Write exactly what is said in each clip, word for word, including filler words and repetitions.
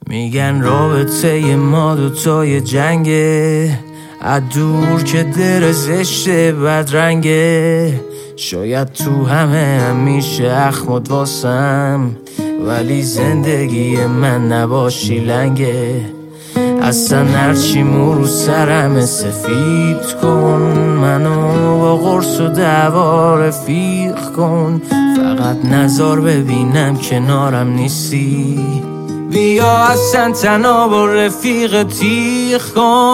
میگن رابطه ما دوتای جنگه، از دور که در زشته بدرنگه. شاید تو همه همیشه اخمد واسم، ولی زندگی من نباشی لنگه. اصلا هرچی مو رو سرم سفید کن، منو با قرص و دعوا رفیق کن. فقط نظر ببینم کنارم نیستی، بیا اصلا تنها با رفیق تیغ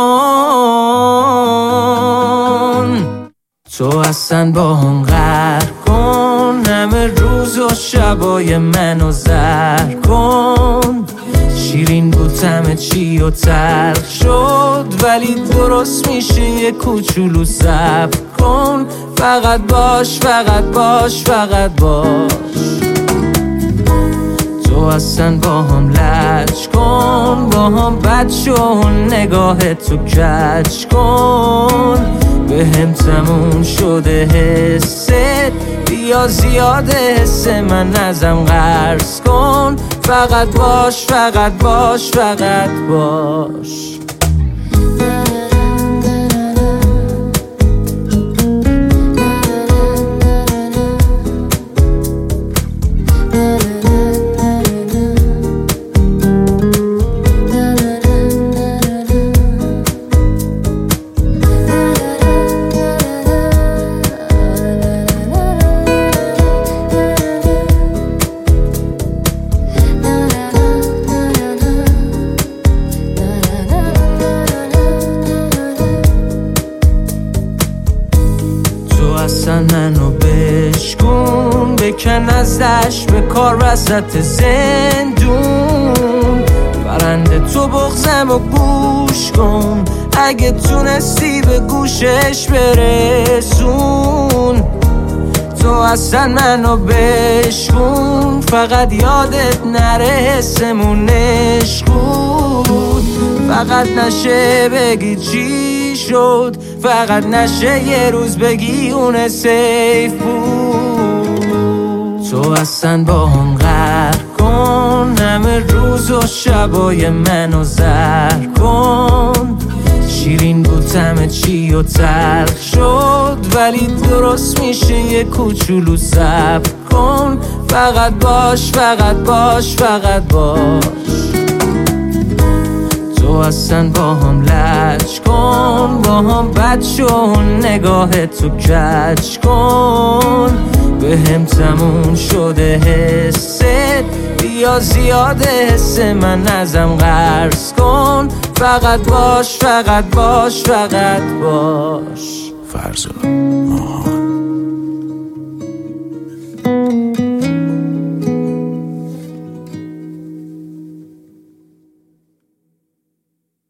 کن. تو اصلا با هم غر کن، همه روز و شبای منو زر کن. شیرین بود همه چی و تلخ شد، ولی درست میشه یه کوچولو صبر کن. فقط باش فقط باش فقط باش. تو اصلا با هم لج کن، با هم بد شو، نگاه تو کج کن. به هم تموم شده حست، بیا زیاده حس من ازم قرض کن. فقط باش فقط باش فقط باش. اصلا منو بشکن، بکن ازش به کار وسط زندون. برنده تو بغزم و گوش کن، اگه تونستی به گوشش برسون. تو اصلا منو بشکن، فقط یادت نره حسمون عشق بود. فقط نشه بگی چی شد، فقط نشه یه روز بگی اون سیف بود. تو اصلا با هم غر کن، همه روز و شبای منو زر کن. شیرین بود همه چی و تلخ شد، ولی درست میشه یه کوچولو صبر کن. فقط باش فقط باش فقط باش. تو اصلا با هم لج کن، با هم بد شو، نگاه تو کج کن. به هم تموم شده حست، بیا زیاده حس من ازم قرض کن. فقط باش فقط باش فقط باش. فرزاد